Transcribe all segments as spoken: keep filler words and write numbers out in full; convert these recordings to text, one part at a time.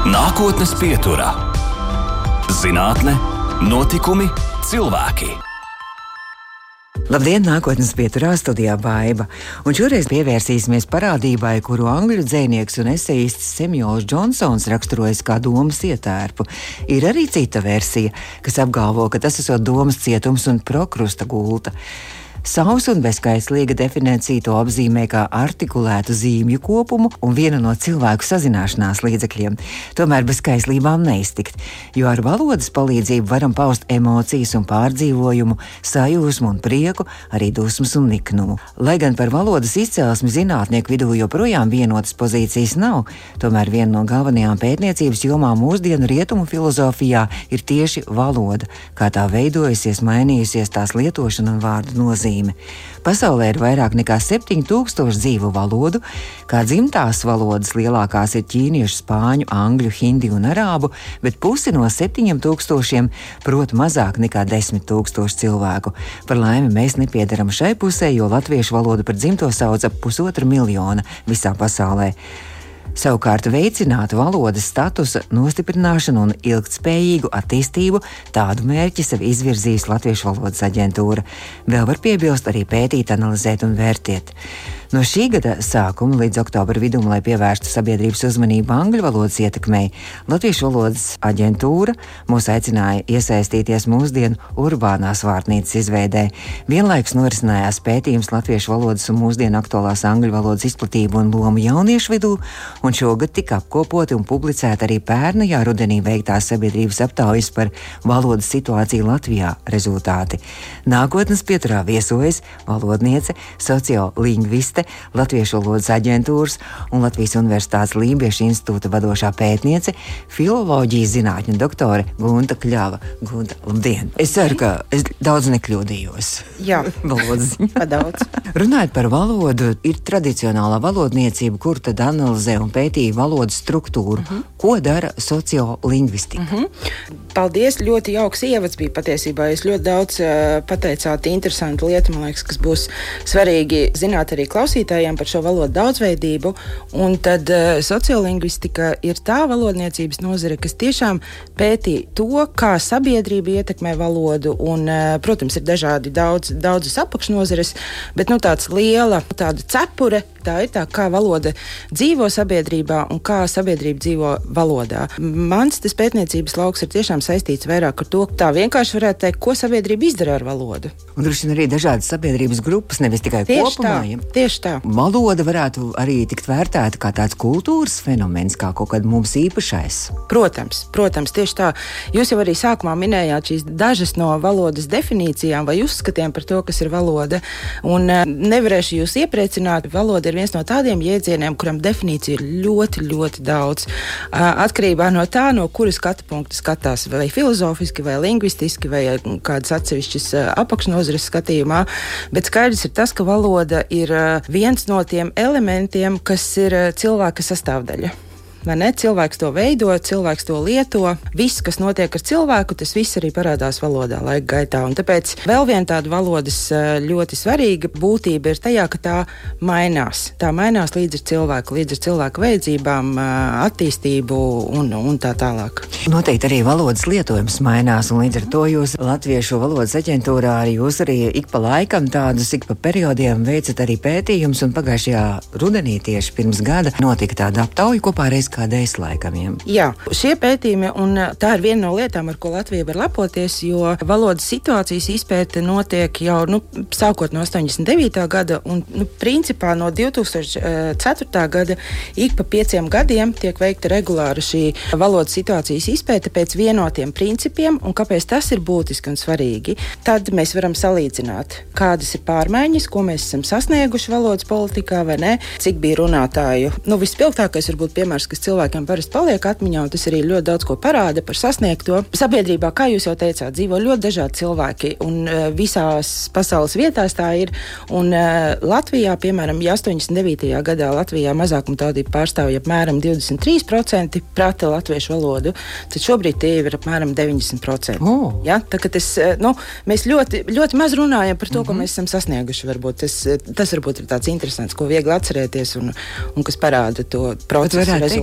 Nākotnes pieturā - zinātne, notikumi, cilvēki. Labdien, nākotnes pieturā studijā Baiba. Un šoreiz pievērsīsimies parādībai, kuru angļu dzejnieks un esejists Semjuels Džonsons raksturojas kā domas ietērpu. Ir arī cita versija, kas apgalvo, ka tas esot domas cietums un prokrusta gulta. Sausa un bezskaislīga definīcija to apzīmē kā artikulētu zīmju kopumu un vienu no cilvēku sazināšanās līdzekļiem. Tomēr bez skaislībām neiztikt, jo ar valodas palīdzību varam paust emocijas un pārdzīvojumu, sajūsmu un prieku, arī dusmas un niknumu. Lai gan par valodas izcelsmi zinātnieku vidū joprojām vienotas pozīcijas nav, tomēr viena no galvenajām pētniecības jomām mūsdienu rietumu filozofijā ir tieši valoda, kā tā veidojusies, mainījusies tās lietošana un vārdu nozīme. Pasaulē ir vairāk nekā septiņi tūkstoši dzīvu valodu, kā dzimtās valodas lielākās ir ķīniešu, spāņu, angļu, hindi un arābu, bet pusi no septiņiem tūkstošiem prot mazāk nekā desmit tūkstoši cilvēku. Par laimi mēs nepiedaram šai pusē, jo latviešu valodu par dzimto sauc ap pusotra miljona visā pasaulē. Savukārt veicināt valodas statusa nostiprināšanu un ilgtspējīgu attīstību tādu mērķi sev izvirzījis Latviešu valodas aģentūra. Vēl var piebilst arī pētīt, analizēt un vērtēt. No šī gada sākuma līdz oktobra vidum, lai pievērstu sabiedrības uzmanību angļu valodas ietekmei, Latviešu valodas aģentūra mūs aicināja iesaistīties mūsdienu urbānās vārtnīcas izveidē. Vienlaikus norisinājās pētījums Latviešu valodas un mūsdienu aktuālās angļu valodas izplatību un lomu jauniešu vidū, un šogad tika apkopoti un publicēti arī pērnajā rudenī veiktās sabiedrības aptaujas par valodas situāciju Latvijā rezultāti. Nākotnes pieturā viesojas valodniece, sociolingviste, Latviešu valodas aģentūras un Latvijas Universitātes Lībiešu institūta vadošā pētniece, filoloģijas zinātņu doktore Gunta Kļava. Gunta, labdien! Es ceru, ka es daudz nekļūdījos. Jā, valodas ziņā. Padaudz. Runājot par valodu, ir tradicionālā valodniecība, kur tad analizē un pētīja valodas struktūru. Uh-huh. Ko dara sociolingvistika? Uh-huh. Paldies, ļoti jauks ievads bija patiesībā. Jūs ļoti daudz uh, pateicāt interesantu lietu, man liekas, kas būs svarīgi zināt arī klausītājiem par šo valodu daudzveidību. Un tad uh, sociolingvistika ir tā valodniecības nozare, kas tiešām pētī to, kā sabiedrība ietekmē valodu. Un, uh, protams, ir dažādi daudz, daudzas apakšnozares, bet nu, tāds liela tāda cepure, tā ir tā, kā valoda dzīvo sabiedrībā un kā sabiedrība dzīvo valodā. Mans tas pētniecības lauks ir tiešām saistīts vairāk ar to, tā vienkārši varētu teikt, ko sabiedrība izdara ar valodu. Un droši vien arī dažādas sabiedrības grupas, nevis tikai tieši kopumā. Tā, ja? Tieši tā. Valoda varētu arī tikt vērtēta kā tāds kultūras fenomens, kā kaut kad mums īpašais. Protams, protams, tieši tā. Jūs jau arī sākumā minējāt šīs dažas no valodas definīcijām vai uzskatiem par to, kas ir valoda. Un nevarēšu jūs iepriecināt, valoda ir viens no tādiem jēdzieniem, kuram definīcija ir ļoti, ļoti daudz. Atkarībā no tā, no kuras skatu punkta skatās, vai filozofiski, vai lingvistiski, vai kādas atsevišķas apakšnozares skatījumā, bet skaidrs ir tas, ka valoda ir viens no tiem elementiem, kas ir cilvēka sastāvdaļa. Vai ne? Cilvēks to veido, cilvēks to lieto. Viss, kas notiek ar cilvēku, tas viss arī parādās valodā laika gaitā. Un tāpēc vēl viena tāda valodas ļoti svarīga būtība ir tajā, ka tā mainās. Tā mainās līdz ar cilvēku, līdz ar cilvēku vajadzībām, attīstību un, un tā tālāk. Noteikti arī valodas lietojums mainās, un līdz ar to jūs Latviešu valodas aģentūrā arī jūs arī ik pa laikam tādus, ik pa periodiem veicat arī pētījumus, un pagājušajā rudenī tieši pirms gada notika tāda aptauja kopā reiz kādreiz laikamiem. Jā, šie pētījumi, un tā ir viena no lietām, ar ko Latvija var lepoties, jo valodas situācijas izpēte notiek jau, nu, sākot no astoņdesmit devītā gada, un, nu, principā no divi tūkstoši ceturtā gada ik pa pieciem gadiem tiek veikta regulāra šī valodas situācijas izpēte pēc vienotiem principiem, un kāpēc tas ir būtiski un svarīgi. Tad mēs varam salīdzināt, kādas ir pārmaiņas, ko mēs esam sasnieguši valodas politikā, vai ne, cik bija runātāju. Nu, vispilgtākais varbūt piemērs, kas cilvēkiem parasti paliek atmiņā, un tas arī ļoti daudz ko parāda par sasniegto. Sabiedrībā, kā jūs jau teicāt, dzīvo ļoti dažādi cilvēki, un uh, visās pasaules vietās tā ir. Un uh, Latvijā, piemēram, ja astoņdesmit devītajā gadā Latvijā mazākumtautība pārstāvja apmēram divdesmit trīs procenti prata latviešu valodu, tad šobrīd tie ir apmēram deviņdesmit procenti. Oh. Ja? Tā, ka tas, uh, nu, mēs ļoti, ļoti maz runājam par to, mm-hmm. ko mēs esam sasnieguši. Varbūt. Tas, tas varbūt ir tāds interesants, ko viegli atcerēties, un, un kas parāda to procesu rezultātu.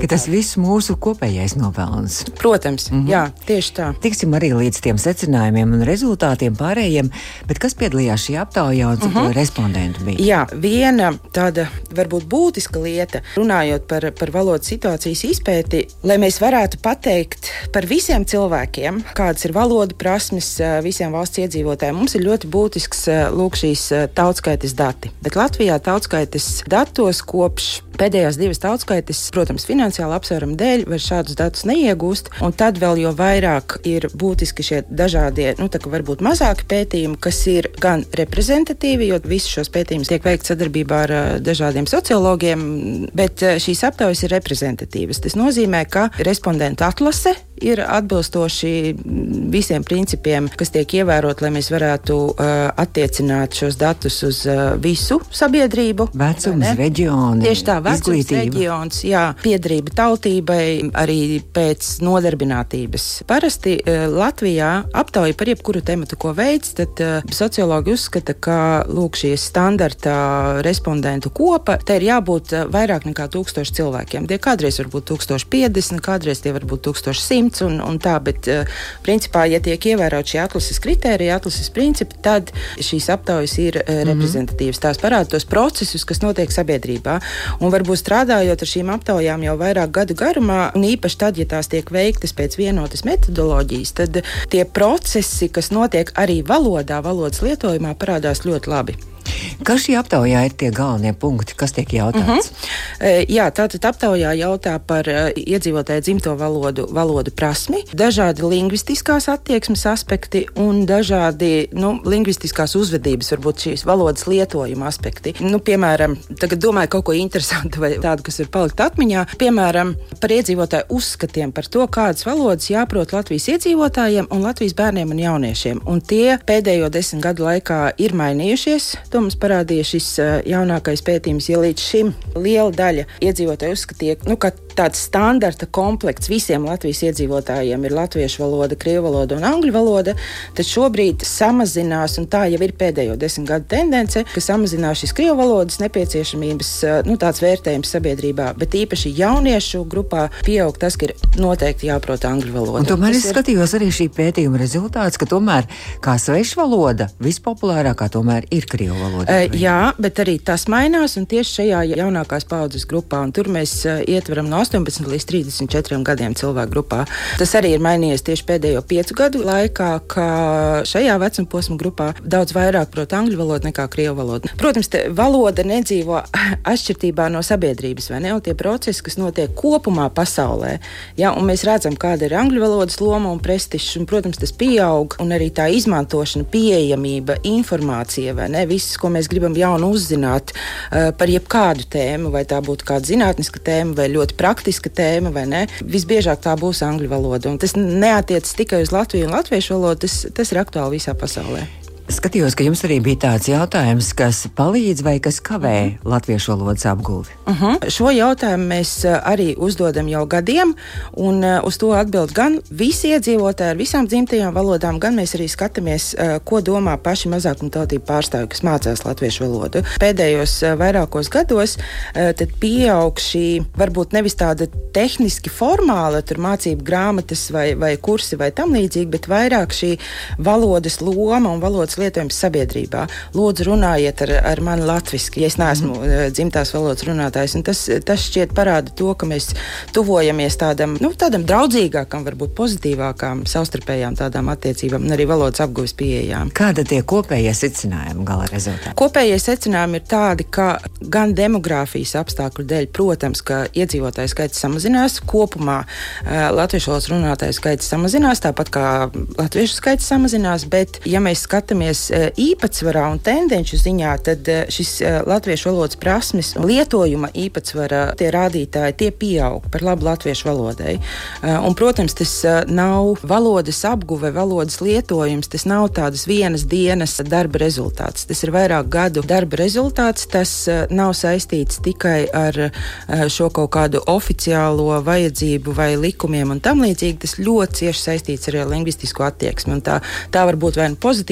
ka tas viss mūsu kopējais nopelns. Protams, mm-hmm. jā, tieši tā. Tiksim arī līdz tiem secinājumiem un rezultātiem pārējiem, bet kas piedalījās šī aptaujā un cik mm-hmm. respondentu bija? Jā, viena tāda varbūt būtiska lieta, runājot par, par valodas situācijas izpēti, lai mēs varētu pateikt par visiem cilvēkiem, kādas ir valoda prasmes visiem valsts iedzīvotājiem. Mums ir ļoti būtisks lūk šīs tautskaites dati. Bet Latvijā tautskaites datos kopš pēdējās divas tautskaites, protams, finansiāli apsvērumu dēļ var šādus datus neiegūst, un tad vēl jo vairāk ir būtiski šie dažādie, nu tā kā varbūt mazāki pētījumi, kas ir gan reprezentatīvi, jo visus šos pētījumus tiek veikts sadarbībā ar dažādiem sociologiem, bet šīs aptaujas ir reprezentatīvas. Tas nozīmē, ka respondentu atlase ir atbilstoši visiem principiem, kas tiek ievērot, lai mēs varētu uh, attiecināt šos datus uz uh, visu sabiedrību. Vecums, reģioni, tieši tā, vecums, izglītība. Reģions, jā, piederība tautībai, arī pēc nodarbinātības. Parasti uh, Latvijā aptauja par jebkuru tematu, ko veids, tad uh, sociologi uzskata, ka lūk šī standarta respondentu kopa, te ir jābūt uh, vairāk nekā tūkstoši cilvēkiem. Tie kādreiz var būt tūkstoši piecdesmit, kādreiz tie var būt tūkstoši simt. Un, un tā, bet uh, principā, ja tiek ievērot šī atlases kritērija, atlases principi, tad šīs aptaujas ir uh, mm-hmm. reprezentatīvas. Tās parāda tos procesus, kas notiek sabiedrībā. Un varbūt strādājot ar šīm aptaujām jau vairāk gadu garumā, un īpaši tad, ja tās tiek veiktas pēc vienotas metodoloģijas, tad tie procesi, kas notiek arī valodā, valodas lietojumā, parādās ļoti labi. Kas šī aptaujā ir tie galvenie punkti, kas tiek jautāts? Uh-huh. Jā, tātad aptaujā jautā par uh, iedzīvotāju dzimto valodu, valodu prasmi, dažādi lingvistiskās attieksmes aspekti un dažādi, nu, lingvistiskās uzvedības, varbūt šīs valodas lietojuma aspekti. Nu, piemēram, tagad domāju kaut ko interesantu vai tādu, kas ir palikt atmiņā, piemēram, par iedzīvotāju uzskatiem par to, kādas valodas jāprot Latvijas iedzīvotājiem un Latvijas bērniem un jauniešiem. Un tie pēdējo desmit gadu laikā ir mainījušies. To mums parādīja šis jaunākais pētījums, ja līdz šim liela daļa iedzīvotāju uzskatīja, nu, ka tāds standarta komplekts visiem Latvijas iedzīvotājiem ir latviešu valoda, krievu valoda un angļu valoda, tad šobrīd samazinās, un tā jau ir pēdējo desmit gadu tendence, ka samazinās šis krievu valodas nepieciešamības, nu, tāds vērtējums sabiedrībā, bet īpaši jauniešu grupā pieaug tas, ka ir noteikti jāprot angļu valoda. Un tomēr tas es skatījos arī šī pētījuma rezultāts, ka tomēr kā svešu valoda vispopulārākā tomēr ir krievu valoda. Uh, jā, bet arī tas mainās, un tieši šajā jaunākās paudzes grupā, un tur mēs uh, ietveram no astoņpadsmit līdz trīsdesmit četriem gadiem cilvēku grupā. Tas arī ir mainījies tieši pēdējo piecu gadu laikā, ka šajā vecuma posma grupā daudz vairāk prot angļu valodu nekā krievu valodu. Protams, te valoda nedzīvo atšķirtībā no sabiedrības, vai ne? Un tie procesi, kas notiek kopumā pasaulē, ja, un mēs redzam, kāda ir angļu valodas loma un prestižs, un, protams, tas pieaug, un arī tā izmantošana, pieejamība, informācija, vai ne? Viss, ko mēs gribam jaunu uzzināt uh, par jebkādu tēmu, vai tā būtu kāda zinātniska tēma, vai ļoti praktiska tēma, vai ne? Visbiežāk tā būs angļu valoda. Un tas neatiec tikai uz Latviju un latviešu valodu, tas, tas ir aktuāli visā pasaulē. Skatījos, ka jums arī bija tāds jautājums, kas palīdz vai kas kavē uh-huh. latviešu valodas apgūvi. Uh-huh. Šo jautājumu mēs arī uzdodam jau gadiem, un uz to atbild gan visi iedzīvotāji ar visām dzimtajām valodām, gan mēs arī skatāmies, ko domā paši mazākumtautību pārstāvji, kas mācās latviešu valodu. Pēdējos vairākos gados tad pieaug šī, varbūt nevis tāda tehniski formāla, tur mācību grāmatas vai, vai kursi vai tam līdzīgi, bet vairāk šī valodas loma un valodas lietojums sabiedrībā. Lūdzu, runājiet ar, ar mani latviski, ja es neesmu mm. dzimtās valodas runātājs. Un tas, tas šķiet parāda to, ka mēs tuvojamies tādam, nu, tādam draudzīgākam, varbūt pozitīvākām, savstarpējām tādām attiecībām un arī valodas apguves pieejām. Kāda tie kopējie secinājumi gala rezultāti? Kopējie secinājumi ir tādi, ka gan demogrāfijas apstākļu dēļ, protams, ka iedzīvotāju skaits samazinās, kopumā uh, latviešu valodas runātāju skaits samazinās, tāpat kā latviešu skaits samazinās, bet ja mēs skatāmies īpatsvarā un tendenču ziņā, tad šis latviešu valodas prasmes lietojuma īpatsvara tie rādītāji, tie pieaug par labu latviešu valodai. Un, protams, tas nav valodas apguve, valodas lietojums, tas nav tādas vienas dienas darba rezultāts. Tas ir vairāk gadu darba rezultāts, tas nav saistīts tikai ar šo kaut kādu oficiālo vajadzību vai likumiem un tam līdzīgi. Tas ļoti cieši saistīts ar lingvistisko attieksmi. Un tā, tā var būt vai nu pozitīva, vai nu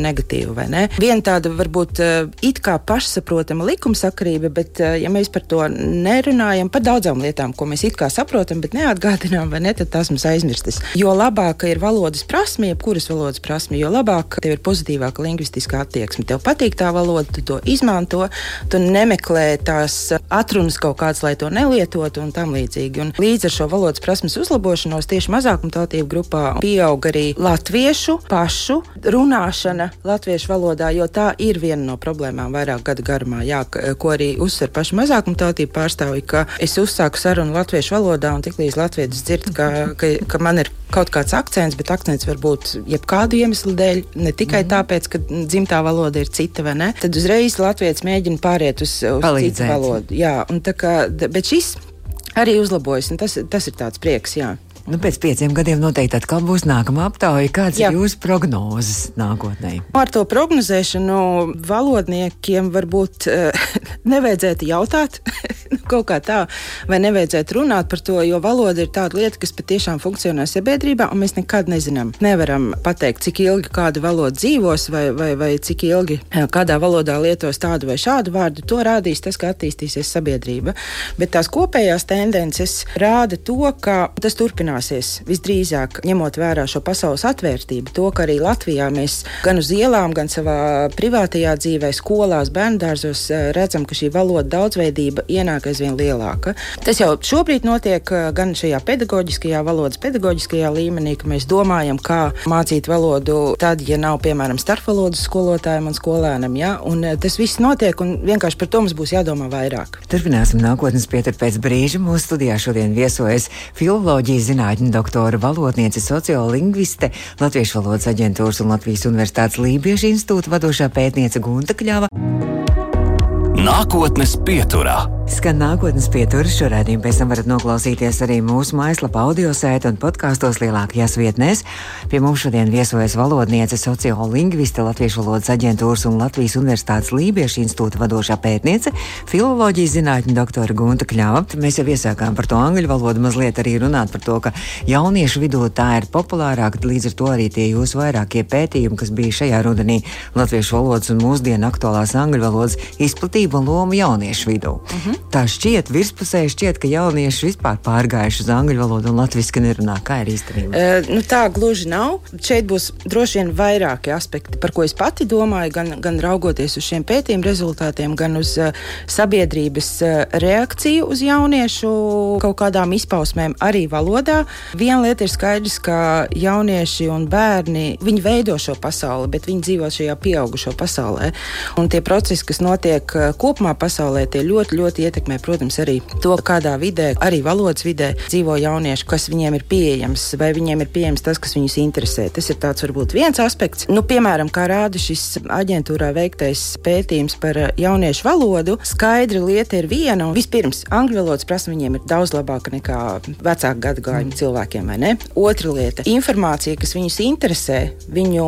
negatīvu, vai ne? Viena tāda varbūt it kā pašsaprotama likumsakarība, bet ja mēs par to nerunājam, par daudzām lietām, ko mēs it kā saprotam, bet neatgādinām, vai ne, tad tās mums aizmirstas. Jo labāka ir valodas prasme, jebkuras valodas prasme, jo labāk tev ir pozitīvāka lingvistiskā attieksme. Tev patīk tā valoda, tu to izmanto, tu nemeklē tās atrunas kaut kāds, lai to nelietotu un tam līdzīgi. Un līdz ar šo valodas prasmes uzlabošanos tieši mazākumtautību grupā pieaug arī latviešu pašu runāšana latviešu valodā, jo tā ir viena no problēmām vairāk gadu garumā, jā, ko arī uzsver paši mazākumtautību pārstāvji, ka es uzsāku sarunu latviešu valodā un tiklīdz latvietis dzird, ka, ka, ka man ir kaut kāds akcents, bet akcents var būt jebkādu iemeslu dēļ, ne tikai mm. tāpēc, ka dzimtā valoda ir cita, vai ne? Tad uzreiz latvietis mēģina pāriet uz, uz citu valodu. Jā, un tā kā, bet šis arī uzlabojas, un tas, tas ir tāds prieks, jā. Nu, pēc pieciem gadiem noteikti atkal būs nākamā aptauja. Kāds Jā. ir jūsu prognozes nākotnē? Ar to prognozēšanu valodniekiem varbūt uh, nevajadzētu jautāt, kaut kā tā, vai nevajadzētu runāt par to, jo valoda ir tāda lieta, kas patiešām funkcionē sabiedrībā, un mēs nekad nezinām. Nevaram pateikt, cik ilgi kāda valoda dzīvos, vai, vai, vai cik ilgi kādā valodā lietos tādu vai šādu vārdu. To rādīs tas, kā attīstīsies sabiedrība. Bet tās kopējās tendences rāda to, ka tas turpinās. Visdrīzāk, ņemot vērā šo pasaules atvērtību, to, ka arī Latvijā mēs gan uz ielām, gan savā privātajā dzīvē, skolās, bērndārzos redzam, ka šī valoda daudzveidība ienāk aizvien lielāka. Tas jau šobrīd notiek gan šajā pedagoģiskajā valodas, pedagoģiskajā līmenī, ka mēs domājam, kā mācīt valodu tad, ja nav, piemēram, starpvalodas skolotājiem un skolēnam, ja? Un tas viss notiek, un vienkārši par to mums būs jādomā vairāk. Turpināsim nākotnes pieturu pēc brīža. Mūsu studijā šodien viesojas filoloģijas zinātņu doktora, valodniece, sociolingviste, Latviešu valodas aģentūras un Latvijas Universitātes Lībiešu institūta vadošā pētniece Gunta Kļava. Nākotnes pieturā. Skan nākotnes pieturas. Šo raidījumu pēc tam varat noklausīties arī mūsu mājaslapā, audiosēta un podkastos lielākajās vietnēs. Pie mums šodien viesojas valodniece, sociolingviste, Latviešu valodas aģentūras un Latvijas Universitātes Lībiešu institūta vadošā pētniece, filoloģijas zinātņu doktora Gunta Kļava. Mēs jau iesākām par to angļu valodu mazliet arī runāt par to, ka jauniešu vidū tā ir populārāka, līdz ar to arī tie jūsu vairākie pētījumi, kas bija šajā rudenī latviešu valodas un mūsdienu aktuālās angļu valodas izplatība un loma jauniešu vidū. Uh-huh. Tā šķiet, virspusēji šķiet, ka jaunieši vispār pārgājuši uz angļu valodu un latviski nerunā. Kā ir īstenībā? Uh, nu tā gluži nav. Šeit būs droši vien vairāki aspekti, par ko es pati domāju, gan, gan raugoties uz šiem pētījumu rezultātiem, gan uz uh, sabiedrības uh, reakciju uz jauniešu kaut kādām izpausmēm arī valodā. Viena lieta ir skaidrs, ka jaunieši un bērni, viņi veido šo pasauli, bet viņi dzīvo šajā pieaugušo pasaulē. Un tie procesi, kas notiek uh, kopumā pasaulē, tie ļoti, ļoti ietekmē, protams, arī to, kādā vidē, arī valodas vidē dzīvo jaunieši, kas viņiem ir pieejams, vai viņiem ir pieejams tas, kas viņus interesē. Tas ir tāds varbūt viens aspekts. Nu, piemēram, kā rāda šis aģentūrā veiktais pētījums par jauniešu valodu, skaidra lieta ir viena, un vispirms, angļu valodas prasme viņiem ir daudz labāka nekā vecāku gadagājumu cilvēkiem, vai ne? Otra lieta, informācija, kas viņus interesē, viņu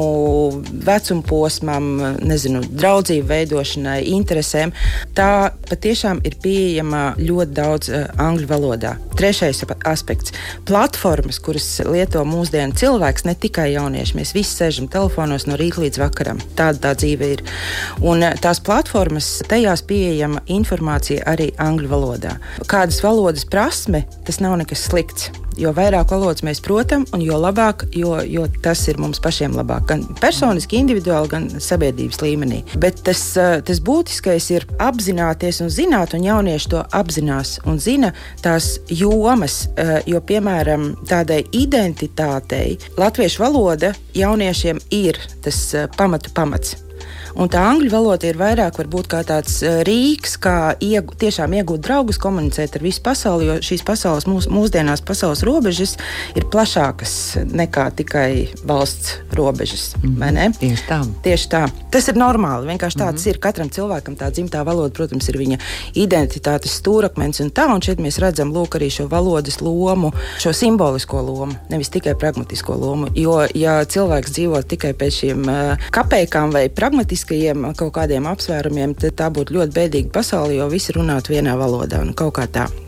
vecuma posmam, nezinu, draudzību veidošanai, interesēm, tā patiešām ir pieejama ļoti daudz uh, angļu valodā. Trešais aspekts - platformas, kuras lieto mūsdienu cilvēks, ne tikai jaunieši. Mēs visi sēžam telefonos no rīta līdz vakaram. Tāda tā dzīve ir. Un uh, tās platformas, tajās pieejama informācija arī angļu valodā. Kādas valodas prasme, tas nav nekas slikts. Jo vairāk valodas mēs protam, un jo labāk, jo, jo tas ir mums pašiem labāk. Gan personiski, individuāli, gan sabiedrības līmenī. Bet tas, tas būtiskais ir apzināties un zināt, un jaunieši to apzinās un zina tās jomas, jo, piemēram, tādai identitātei latviešu valoda jauniešiem ir tas pamatu pamats. Un tā angļu valoda ir vairāk varbūt kā tāds rīks, kā iegu, tiešām iegūt draugus, komunicēt ar visu pasauli, jo šīs pasaules, mūs, mūsdienās pasaules robežas ir plašākas nekā tikai valsts robežas, mm-hmm. vai ne? Tieši tā. Tieši tā. Tas ir normāli, vienkārši tāds mm-hmm. ir. Katram cilvēkam tā dzimtā valoda, protams, ir viņa identitātes stūrakmens un tā, un šeit mēs redzam, lūk, arī šo valodas lomu, šo simbolisko lomu, nevis tikai pragmatisko lomu, jo, ja cilvēks dzīvo tikai pēc šiem uh, kapēkām vai pragmatiskajiem kaut kādiem apsvērumiem, tad tā būtu ļoti bēdīga pasaule, jo visi runātu vienā valodā un kaut kā tā.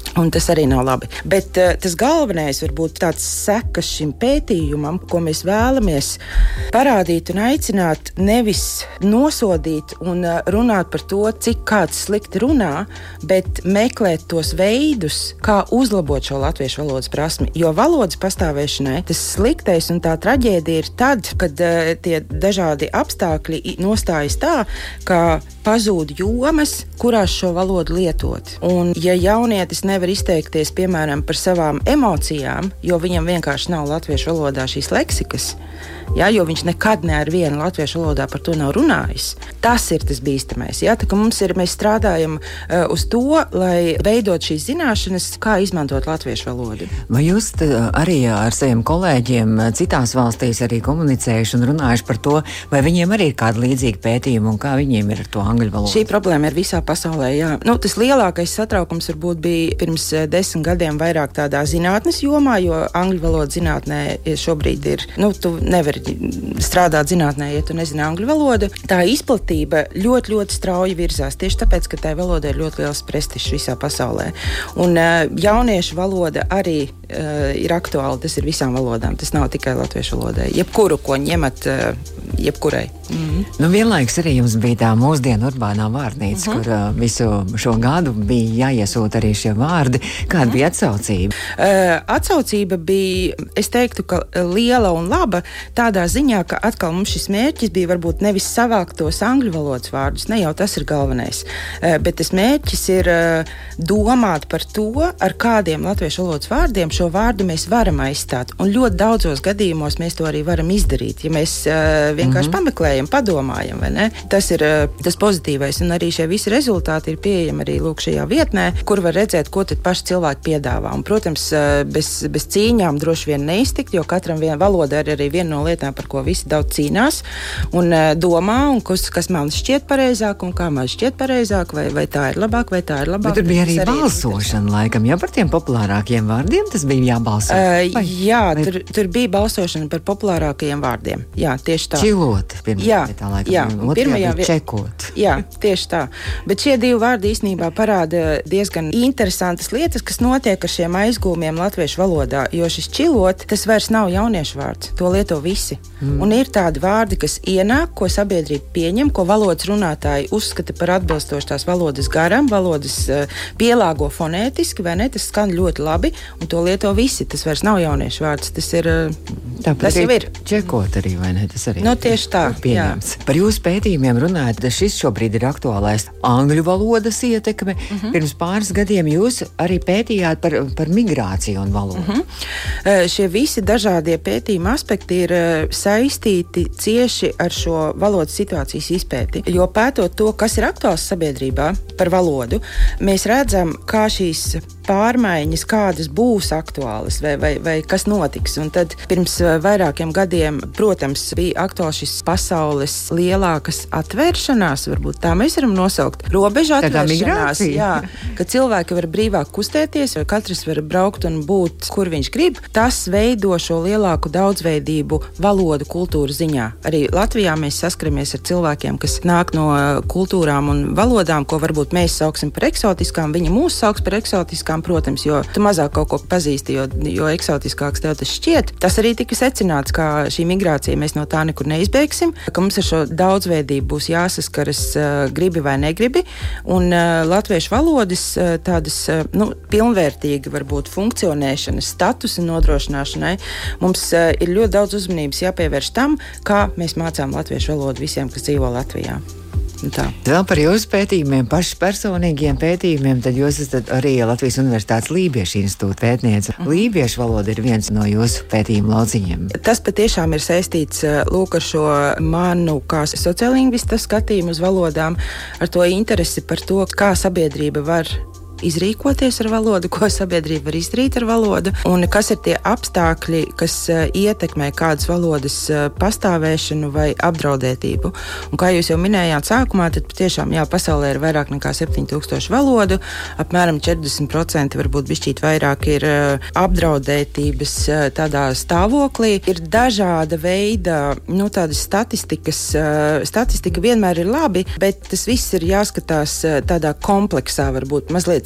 Un tas arī nav labi. Bet uh, tas galvenais varbūt tāds sekas šim pētījumam, ko mēs vēlamies parādīt un aicināt, nevis nosodīt un uh, runāt par to, cik kāds slikti runā, bet meklēt tos veidus, kā uzlabot šo latviešu valodas prasmi. Jo valodas pastāvēšanai tas sliktais un tā traģēdija ir tad, kad uh, tie dažādi apstākļi nostājas tā, ka pazūd jomas, kurās šo valodu lietot. Un ja jaunietis nevar izteikties, piemēram, par savām emocijām, jo viņam vienkārši nav latviešu valodā šīs leksikas, ja, jo viņš nekad ne ar vienu latviešu valodā par to nav runājis, tas ir tas bīstamais. Ja, tā kā mums ir, mēs strādājam uh, uz to, lai veidot šīs zināšanas, kā izmantot latviešu valodu. Vai jūs t, arī ar saviem kolēģiem citās valstīs arī komunicējuši un runājuši par to, vai viņiem arī ir kāda līdzīga pētījuma un kā viņiem ir ar to angļu valodu? Šī problēma ir visā pasaulē, jā. Nu, tas lielākais satraukums varbūt bija pirms desmit gadiem vairāk tādā zinātnes jomā, jo angļu valoda zinātnē šobrīd ir, nu, tu nevari strādāt zinātnē, ja tu nezini angļu valodu. Tā izplatība ļoti, ļoti strauji virzās, tieši tāpēc, ka tai valodai ir ļoti liels prestižs visā pasaulē. Un uh, jauniešu valoda arī uh, ir aktuāla, tas ir visām valodām, tas nav tikai latviešu valodai. Jebkuru, ko ņemat, uh, jebkurai. Mm-hmm. Nu, vienlaiks arī jums bija tā mūsdienu urbānā vārnīca, mm-hmm. kur uh, visu šo gadu bija jāiesūta arī šie vārdi. Kāda mm-hmm. bija atsaucība? Uh, atsaucība bija, es teiktu, ka liela un laba tādā ziņā, ka atkal mums šis mērķis bija varbūt nevis savākt tos angļu valodas vārdus, ne jau tas ir galvenais, uh, bet tas mērķis ir uh, domāt par to, ar kādiem latviešu valodas vārdiem šo vārdu mēs varam aizstāt. Un ļoti daudzos gadījumos mēs to arī varam izdarīt, ja mēs uh, vienkārši mm-hmm. pameklējam, padomājam, vai ne? Tas ir uh, tas pozitīvais, un arī šie visi rezultāti ir pieejami arī lūk šajā vietnē, kur var redzēt, ko tad paši cilvēki piedāvā. Un, protams, uh, bez, bez cīņām droši vien neiztikt, jo katram viena valoda ir arī viena no lietām, par ko visi daudz cīnās un uh, domā, un kas, kas man šķiet pareizāk, un kā man šķiet pareizāk, vai, vai tā ir labāk, vai tā ir labāk. Bet tur bija arī balsošana, laikam, jā, par tiem populārākiem vārdiem tas bija jābalso. Uh, vai, jā, vai... Tur, tur bija balsošana par populārākajiem vārdiem. Jā, tieši tā. Čilot, pirmajā jā, vietā, laikam, jā, pirmajā bija čekot. Jā, tieši tā. Bet šie divi vārdi īstenībā parāda diezgan interesantas lietas, kas notiek ar šiem aizgūmiem latviešu valodā, jo šis čilot, tas vairs nav jauniešu vārds, to lieto visi. Mm. Un ir tādi vārdi, kas ienāk, ko sabiedrība pieņem, ko valodas runātāji uzskata par atbilstoši tās valodas garam, valodas uh, pielāgo fonētiski, vai ne, tas skan ļoti labi, un to lieto visi, tas vairs nav jauniešu vārds, tas ir, uh, Tāpēc tas jau ir. Čekot arī, vai ne, tas arī no, tieši tā, pieņems. Jā. Par jūsu pētījumiem runājot, šis šobrīd ir aktuālais angļu valodas ietekme. Uh-huh. Pirms pāris gadiem jūs arī pētījāt par, par migrāciju un valodu. Uh-huh. Uh, šie visi dažādie pētījuma aspekti ir uh, saistīti cieši ar šo valodas situācijas izpēti. Jo pētot to, kas ir aktuāls sabiedrībā par valodu, mēs redzam, kā šīs pārmaiņas, kādas būs aktuālas vai, vai, vai kas notiks. Un tad pirms vairākiem gadiem, protams, bija aktuāls šis pasaules lielākas atvēršanās, varbūt tā mēs varam nosaukt. Robeža atvēršanās, jā, ka cilvēki var brīvāk kustēties, vai katrs var braukt un būt, kur viņš grib. Tas veido šo lielāku daudzveidību valodu kultūru ziņā. Arī Latvijā mēs saskaramies ar cilvēkiem, kas nāk no kultūrām un valodām, ko varbūt mēs sauksim par eksotiskām, viņi mūs sauks par eksotiskām, protams, jo tu mazāk kaut ko pazīsti, jo, jo eksotiskāks tev tas šķiet. Tas arī tika secināts, ka šī migrācija mēs no tā nekur neizbēgsim, ka mums ar šo daudzveidību būs jāsaskaras uh, gribi vai negribi, un uh, latviešu valodas uh, tādas, uh, nu, pilnvērtīgi varbūt funkcionēšanas statusa nodrošināšanai mums uh, ir ļoti daudz uzmanības jāpievērš tam, kā mēs mācām latviešu valodu visiem, kas dzīvo Latvijā. Tā. Vēl par jūsu pētījumiem, paši personīgiem pētījumiem, tad jūs esat arī Latvijas Universitātes Lībiešu institūta pētniece. Mm. Lībiešu valoda ir viens no jūsu pētījuma lauciņiem. Tas patiešām ir saistīts lūk ar šo manu kā sociolingvista skatījumu uz valodām, ar to interesi par to, kā sabiedrība var izrīkoties ar valodu, ko sabiedrība var izdarīt ar valodu, un kas ir tie apstākļi, kas uh, ietekmē kādas valodas uh, pastāvēšanu vai apdraudētību. Un kā jūs jau minējāt sākumā, tad patiešām, jā, pasaulē ir vairāk nekā septiņi tūkstoši valodu, apmēram četrdesmit procenti, varbūt bišķīt vairāk ir uh, apdraudētības uh, tādā stāvoklī. Ir dažāda veida, nu, tādas statistikas, uh, statistika vienmēr ir labi, bet tas viss ir jāskatās uh, tādā kompleksā, varbūt mazliet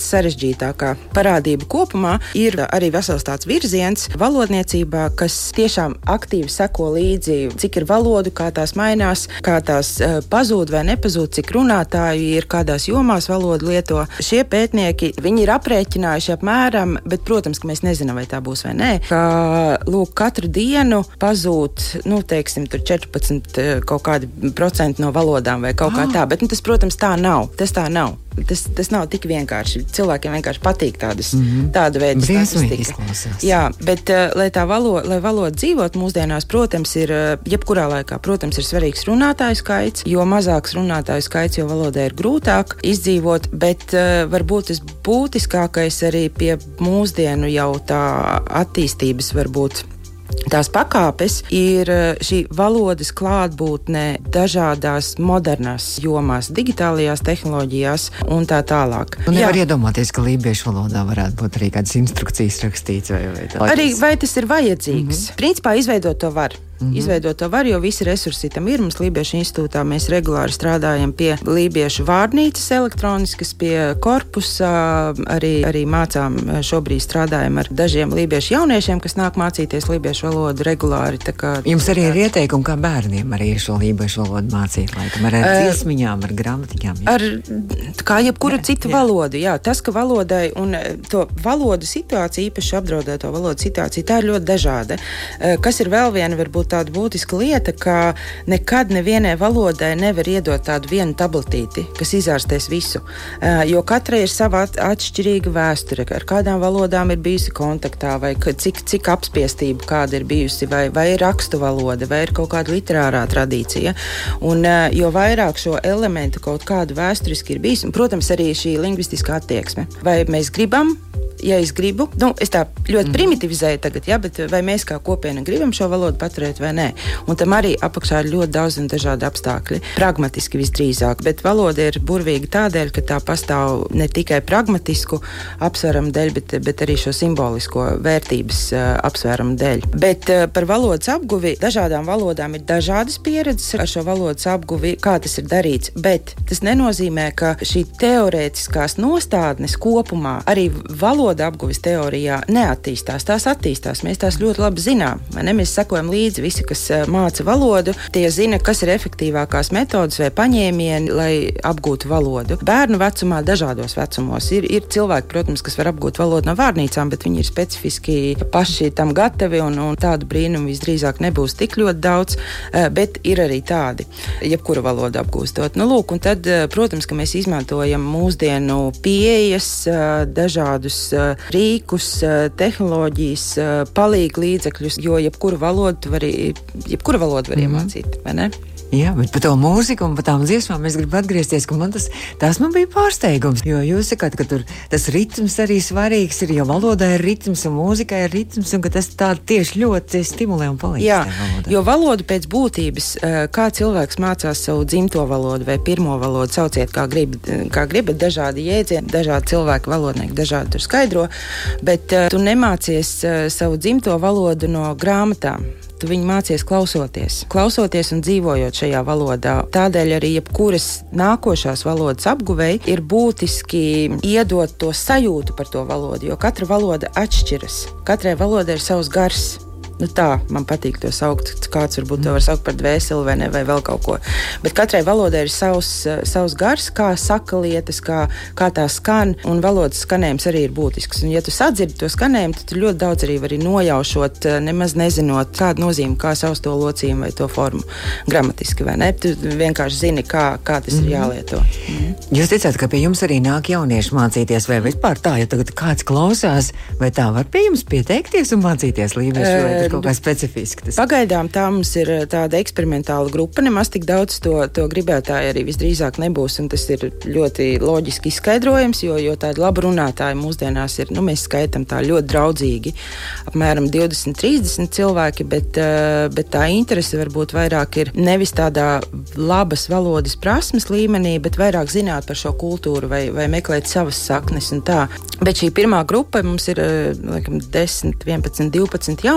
pēc sarežģītākā parādība kopumā ir arī vesels tāds virziens valodniecībā, kas tiešām aktīvi seko līdzi, cik ir valodu, kā tās mainās, kā tās uh, pazūd vai nepazūd, cik runātāji ir, kādās jomās valodu lieto. Šie pētnieki, viņi ir aprēķinājuši apmēram, bet, protams, ka mēs nezinām, vai tā būs vai nē, ka, lūk, katru dienu pazūd, nu, teiksim, tur četrpadsmit kaut kādi procenti no valodām vai kaut kā tā, bet, nu, tas, protams, tā nav. Tas tā nav. Tas, tas nav tik vienkārši. Cilvēkiem vienkārši patīk tādas, mm-hmm. tāda veida statistika. Jā, bet, uh, lai tā valoda, lai valoda dzīvot mūsdienās, protams, ir, uh, jebkurā laikā, protams, ir svarīgs runātāju skaits, jo mazāks runātāju skaits, jo valodai ir grūtāk izdzīvot, bet uh, varbūt tas būtiskākais arī pie mūsdienu jau tā attīstības varbūt tās pakāpes ir šī valodas klātbūtne dažādās modernās jomās, digitālajās tehnoloģijās un tā tālāk. Un nevar Jā. iedomāties, ka lībiešu valodā varētu būt arī kādas instrukcijas rakstīts vai, vai tā. Arī vai tas ir vajadzīgs? Mm-hmm. Principā izveidot to var. Mm-hmm. Izveidot to var, jo visi resursi tam ir. Mums Lībiešu institūtā mēs regulāri strādājam pie lībiešu vārnīcas elektroniskas, pie korpusa, arī, arī mācām, šobrīd strādājam ar dažiem lībiešu jauniešiem, kas nāk mācīties lībiešu valodu regulāri. Tā kā, Jums arī ir ieteikumi, kā bērniem arī šo lībiešu valodu mācīt, laikam, ar, ar uh, dziesmiņām, ar gramatiņām. Jā. Ar kā jebkuru jā, citu jā. valodu, jā. Tas, ka valodai un to valodu situāciju, īpaši apdraudēto valodu situāciju, tā ir ļoti dažāda. Kas ir vēl viena, varbūt tāda būtiska lieta, ka nekad nevienai valodai nevar iedot tādu vienu tabletīti, kas izārstēs visu. Jo katrai ir sava atšķirīga vēsture, ar kādām valodām ir bijusi kontaktā, vai cik, cik apspiestība kāda ir bijusi, vai, vai ir rakstu valoda, vai ir kaut kāda literārā tradīcija. Un jo vairāk šo elementu kaut kādu vēsturiski ir bijis, un, protams, arī šī lingvistiskā attieksme. Vai mēs gribam, ja es gribu, nu, es tā ļoti mm. primitivizēju tagad, ja, bet vai mēs kā kopiena gribam šo valodu paturēt vai nē. Un tam arī apakšā ir ļoti daudz un dažādi apstākļi. Pragmatiski visdrīzāk, bet valoda ir burvīga tādēļ, ka tā pastāv ne tikai pragmatisku apsvērumu dēļ, bet, bet arī šo simbolisko vērtības uh, apsvērumu dēļ. Bet uh, par valodas apguvi, dažādām valodām ir dažādas pieredzes ar šo valodas apguvi, kā tas ir darīts, bet tas nenozīmē, ka šī teorētiskās nostādnes kopumā arī valoda apguves teorijā neattīstās. Tās attīstās. Mēs tās ļoti labi zinām. Vai ne? Mēs sekojam līdzi visi, kas māca valodu. Tie zina, kas ir efektīvākās metodas vai paņēmieni, lai apgūtu valodu. Bērnu vecumā, dažādos vecumos. Ir, ir cilvēki, protams, kas var apgūt valodu no vārnīcām, bet viņi ir specifiski paši tam gatavi un, un tādu brīnumu visdrīzāk nebūs tik ļoti daudz, bet ir arī tādi, jebkuru valodu apgūstot. Nu, lūk, un tad, protams, ka mēs izmantojam mūsdienu pieejas, dažādus rīkus, tehnoloģijas, palīgu līdzekļus, jo jebkuru valodu var, jebkuru valodu var mm-hmm. iemācīt, vai ne? Jā, bet par to mūziku un par tām dziesmām es gribu atgriezties, ka man tas, tas man bija pārsteigums, jo jūs sakāt, ka tur tas ritms arī svarīgs ir, jo valodā ir ritms un mūzikai ir ritms, un ka tas tā tieši ļoti stimulē un palīdz. Jā, jo valoda pēc būtības, kā cilvēks mācās savu dzimto valodu vai pirmo valodu, sauciet kā grib, kā gribat, dažādi jēdzieni, dažādi cilvēki, valodnieki, dažādi tur skaidro, bet tu nemācies savu dzimto valodu no grāmatām. Tu viņu mācies klausoties, klausoties un dzīvojot šajā valodā. Tādēļ arī jebkuras nākošās valodas apguvēji ir būtiski iedot to sajūtu par to valodu, jo katra valoda atšķiras. Katrai valodai ir savs gars. Nu tā, man patīk to saukt, kāds varbūt to var saukt par dvēseli vai ne, vai vēl kaut ko. Bet katrai valodai ir savs, savs gars, kā saka lietas, kā, kā tā skan, un valodas skanējums arī ir būtisks. Un ja tu sadzirdi to skanējumu, tad tu ļoti daudz arī vari nojaušot, nemaz nezinot, kādu nozīmi, kā savs to locījumu vai to formu gramatiski, vai ne? Tu vienkārši zini, kā, kā tas mm-hmm. ir jālieto. Mm-hmm. Jūs ticāt, ka pie jums arī nāk jaunieši mācīties, vai vispār tā, ja tagad kāds klausās, vai tā var pie jums pieteikties un mācīties lībiešu, vai kaut kā specifiski? Tas... Pagaidām tā mums ir tāda eksperimentāla grupa, nemaz tik daudz to, to gribētāji arī visdrīzāk nebūs, un tas ir ļoti loģiski izskaidrojams, jo, jo tādi labi runātāji mūsdienās ir, nu, mēs skaitam tā ļoti draudzīgi, apmēram divdesmit trīsdesmit cilvēki, bet, bet tā interese varbūt vairāk ir nevis tādā labas valodas prasmes līmenī, bet vairāk zināt par šo kultūru vai, vai meklēt savas saknes un tā. Bet šī pirmā grupa mums ir, laikam, desmit, vienpadsmit, divpadsmit jaunieši,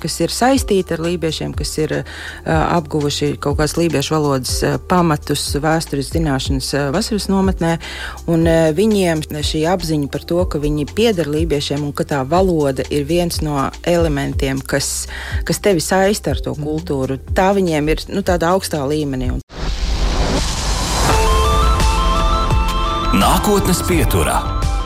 kas ir saistīti ar lībiešiem, kas ir uh, apguvuši kaut kādas lībiešu valodas uh, pamatus, vēstures zināšanas uh, vasaras nometnē, un uh, viņiem šī apziņa par to, ka viņi pieder lībiešiem un ka tā valoda ir viens no elementiem, kas, kas tevi saista ar to kultūru, tā viņiem ir nu, tādā augstā līmenī. Nākotnes pieturā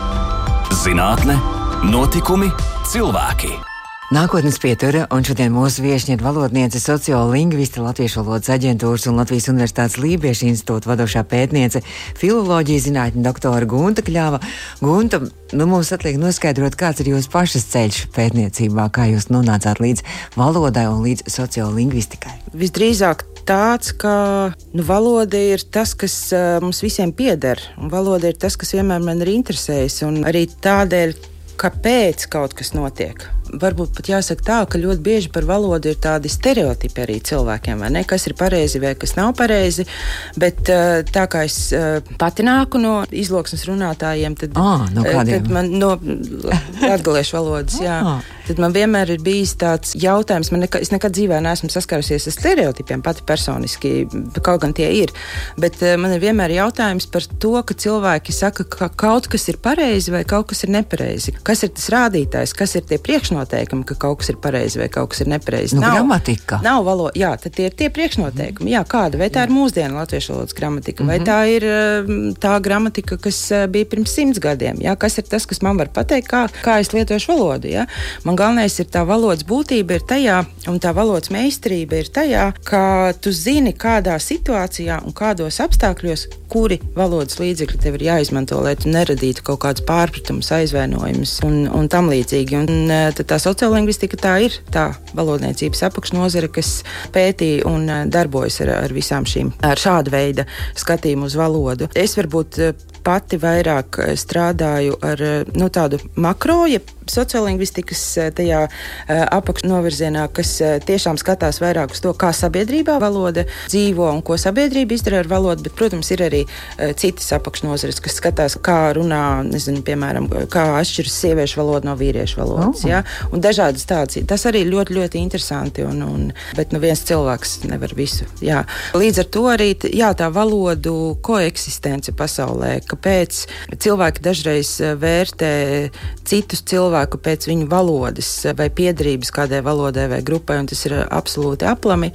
- zinātne, notikumi, cilvēki. Nākotnes pietura, un šodien mūsu viešņa ir valodniece, sociolingviste, Latviešu valodas aģentūras un Latvijas Universitātes Lībiešu institūta vadošā pētniece, filoloģijas zinātņu doktora Gunta Kļava. Gunta, nu mums atliek noskaidrot, kāds ir jūsu pašas ceļš pētniecībā, kā jūs nonācāt līdz valodai un līdz sociolingvistikai? Visdrīzāk tāds, ka nu, valoda ir tas, kas uh, mums visiem pieder, un valoda ir tas, kas vienmēr man ir interesējis, un arī tādēļ, kāpēc kaut kas notiek. Varbūt pat jāsaka tā, ka ļoti bieži par valodu ir tādi stereotipi arī cilvēkiem, vai ne? Kas ir pareizi vai kas nav pareizi, bet tā kā es pati nāku no izloksnes runātājiem, tad, ah, no tad man no latgaliešu valodas, jā, tad man vienmēr ir bijis tāds jautājums, man nekad, es nekad dzīvē neesmu saskarusies ar stereotipiem, pati personiski, kaut gan tie ir, bet man ir vienmēr jautājums par to, ka cilvēki saka, ka kaut kas ir pareizi vai kaut kas ir nepareizi. Kas ir tas rādītājs, kas ir tie priekšnoteikumi, ka kaut kas ir pareizi vai kaut kas ir nepareizi. Nu, nav gramatika. Nav valoda, jā, tad tie ir tie priekšnoteikumi. Jā, kāda, vai tā ir mūsdienu latviešu valodas gramatika, vai tā ir tā gramatika, kas bija pirms simts gadiem, jā, kas ir tas, kas man var pateikt, kā, kā es lietošu valodu, jā. Man galvenais ir tā valodas būtība ir tajā, un tā valodas meistarība ir tajā, ka tu zini, kādā situācijā un kādos apstākļos, kuri valodas līdzekļi tev ir jāizmanto, lai tu neradītu kaut kādus pārpratumus, aizvainojumus un, un tam līdzīgi. Un tad tā sociolingvistika tā ir tā valodniecības apakšnozare, kas pētīja un darbojas ar, ar visām šīm, ar šādu veidu skatījumu uz valodu. Es varbūt pati vairāk strādāju ar nu, tādu makro, ja sociolingvistikas tajā apakšnovirzienā, kas tiešām skatās vairāk uz to, kā sabiedrībā valoda dzīvo un ko sabiedrība izdara ar valodu, bet, protams, ir arī citas apakšnozares, kas skatās, kā runā, nezinu, piemēram, kā atšķiras sieviešu valoda no vīriešu valodas, oh. jā, un dažādas tādas. Tas arī ļoti, ļoti interesanti, un, un, bet nu viens cilvēks nevar visu, jā. Līdz ar to arī, jā, tā valodu koeksistence pasaulē, kāpēc cilvēki dažreiz vērtē citus cilvēkus pēc viņu valodas vai piederības kādai valodai vai grupai, un tas ir absolūti aplami.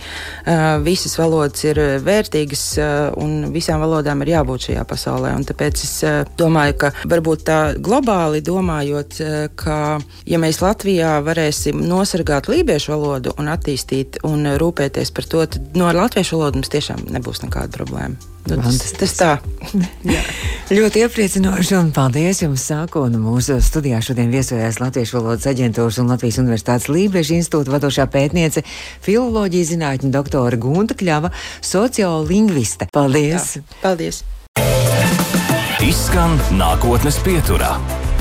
Visas valodas ir vērtīgas, un visām valodām ir jābūt šajā pasaulē, un tāpēc es domāju, ka varbūt tā globāli domājot, ka ja mēs Latvijā varēsim nosargāt lībiešu valodu un attīstīt un rūpēties par to, tad no latviešu valodu mums tiešām nebūs nekāda problēma. Nu, tas, tas tā. Ļoti iepriecinoši, un paldies jums, sāku, un mūsu studijā šodien viesojās Latviešu valodas aģentūras un Latvijas Universitātes Lībiešu institūta vadošā pētniece, filoloģijas zinātņu doktora Gunta Kļava, sociolingviste. Paldies! Jā, paldies! Izskan nākotnes pieturā.